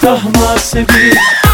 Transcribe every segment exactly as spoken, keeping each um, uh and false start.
سیاه محسبی.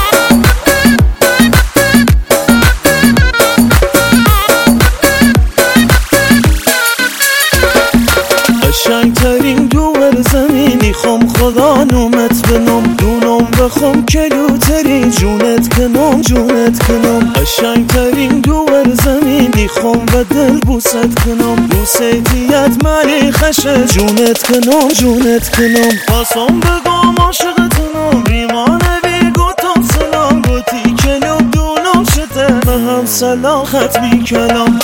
قشنگترین دور زمینی خوام خدا نومت بنام، دونم بخوام کلوترین جونت کنم جونت کنم. قشنگترین دور زمینی خوام و دل بوست کنم، بوسیتیت ملی خشه جونت کنم جونت کنم. خواستم بگم عاشقتونم ریمانه بی گوتم سلام، گوتی کلوب دونم شده به هم سلام ختمی کلام.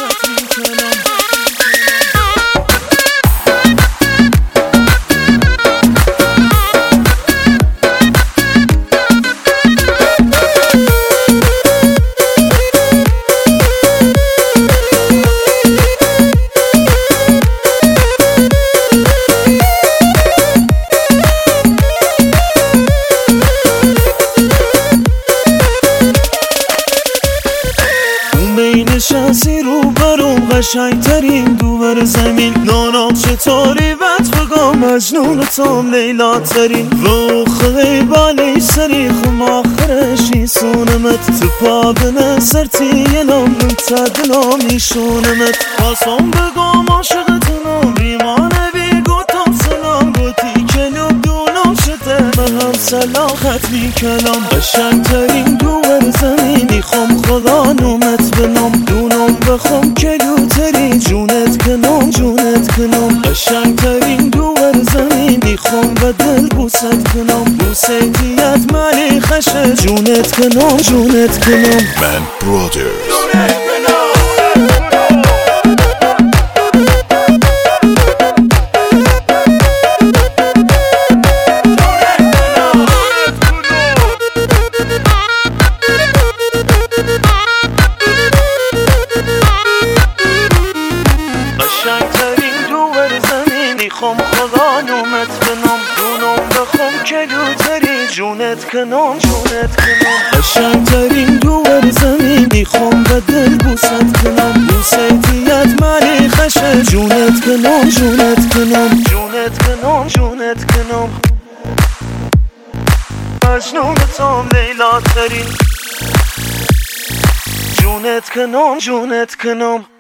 نشستی رو برام قشنگترین دور زمین، نانم چطوری بد بگم مجنونتم لیلا ترین. رو خیلی بالی سری خم آخرشی سونمت، تو پا بنسرتی یلم نمتدلم ایشونمت. خواستم بگم عاشقتونم ریمانه بی گوتم سلام، گوتی کلوب دونم شده به هم سلام ختمی کلام. قشنگترین دور زمینی خوام خدا نومت بنام، دونم بخوام کلوتری جونت کنم جونت کنم. قشنگترین دور زمینی خوام و دل بوست کنم، بوسیتیت ملی خشه جونت کنم جونت کنم. من برادرز خوام خدا نومت بنام، دونم بخوام کلوتری جونت کنم جونت کنم. قشنگترین دور زمینی خوام و دل بوست کنم، بوسیتیت ملی خشه جونت کنم جونت کنم جونت کنم جونت کنم. مجنونتم لیلا ترین جونت کنم جونت کنم.